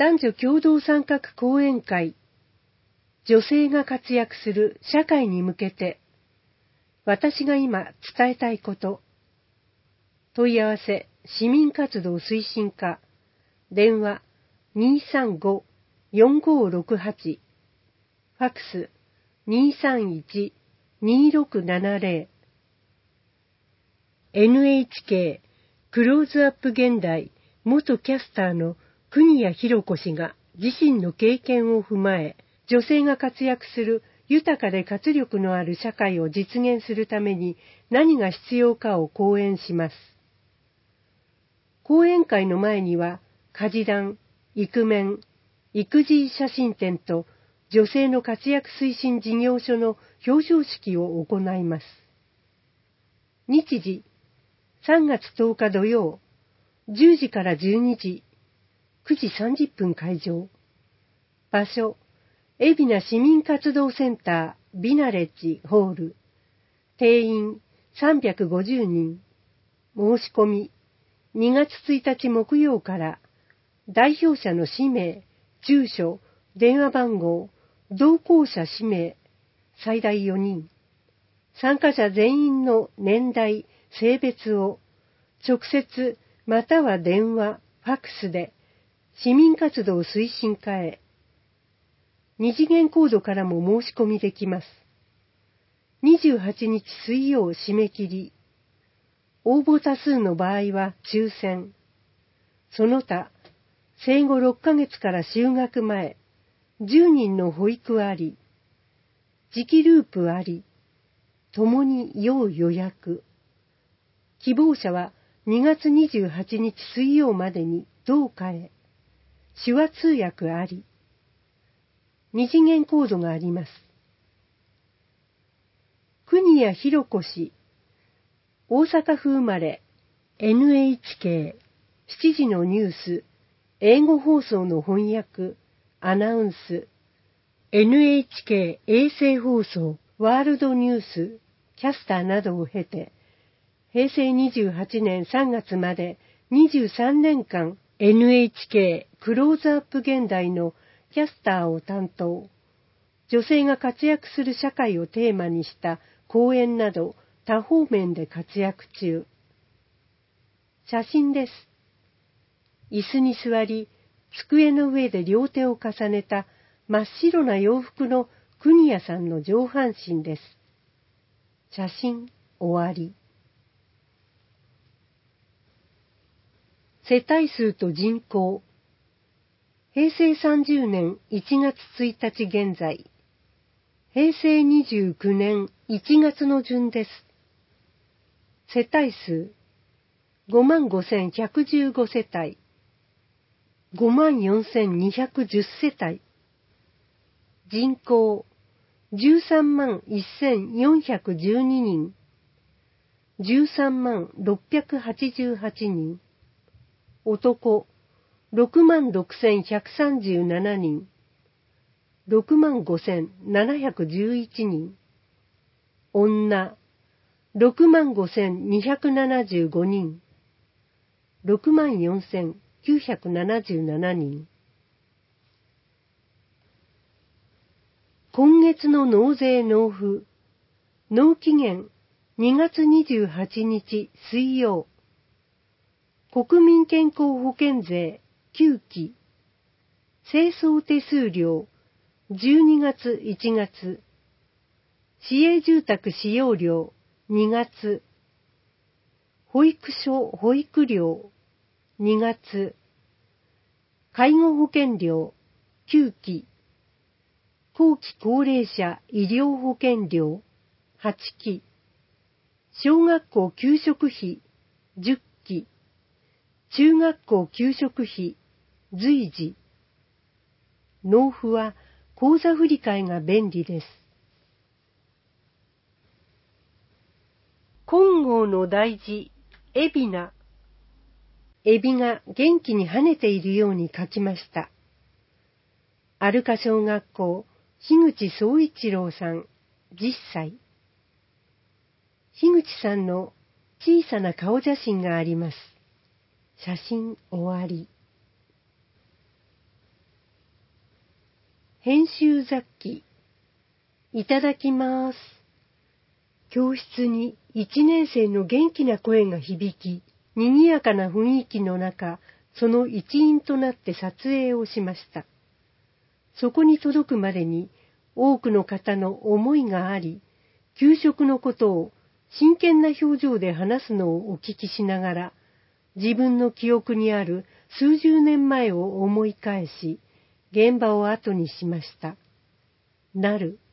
男女共同参画講演会、女性が活躍する社会に向けて、私が今伝えたいこと。問い合わせ、市民活動推進課、電話235-4568、ファクス231-2670、NHK クローズアップ現代元キャスターの国谷博子氏が自身の経験を踏まえ、女性が活躍する豊かで活力のある社会を実現するために何が必要かを講演します。講演会の前には、家事談、イクメン、育児写真展と女性の活躍推進事業所の表彰式を行います。日時、3月10日土曜、10時から12時、9時30分会場。場所、海老名市民活動センタービナレッジホール。定員350人。申し込み、2月1日木曜から、代表者の氏名、住所、電話番号、同行者氏名、最大4人。参加者全員の年代、性別を、直接または電話、ファクスで、市民活動推進課へ。二次元コードからも申し込みできます。28日水曜締め切り。応募多数の場合は抽選。その他、生後6ヶ月から就学前、10人の保育あり、磁気ループあり、ともに要予約。希望者は2月28日水曜までに同課へ。手話通訳あり。二次元コードがあります。国谷博子氏、大阪府生まれ、NHK、7時のニュース、英語放送の翻訳、アナウンス、NHK 衛星放送、ワールドニュース、キャスターなどを経て、平成28年3月まで23年間 NHK クローズアップ現代のキャスターを担当。女性が活躍する社会をテーマにした講演など多方面で活躍中。写真です。椅子に座り、机の上で両手を重ねた真っ白な洋服の国谷さんの上半身です。写真終わり。世帯数と人口。平成30年1月1日現在。平成29年1月の順です。世帯数。55,115世帯。54,210世帯。人口。131,412人。136,688人。男。66,137人。65,711人。女。65,275人。64,977人。今月の納税納付。納期限2月28日水曜。国民健康保険税9期。清掃手数料12月1月。市営住宅使用料2月。保育所保育料2月。介護保険料9期。後期高齢者医療保険料8期。小学校給食費10期。中学校給食費随時。納付は口座振替が便利です。金剛の大字、海老名。エビが元気に跳ねているように書きました。アルカ小学校、樋口総一郎さん、10歳。樋口さんの小さな顔写真があります。写真終わり。 編集雑記。いただきます。教室に一年生の元気な声が響き、賑やかな雰囲気の中、その一員となって撮影をしました。そこに届くまでに多くの方の思いがあり、給食のことを真剣な表情で話すのをお聞きしながら、自分の記憶にある数十年前を思い返し、現場を後にしました。なる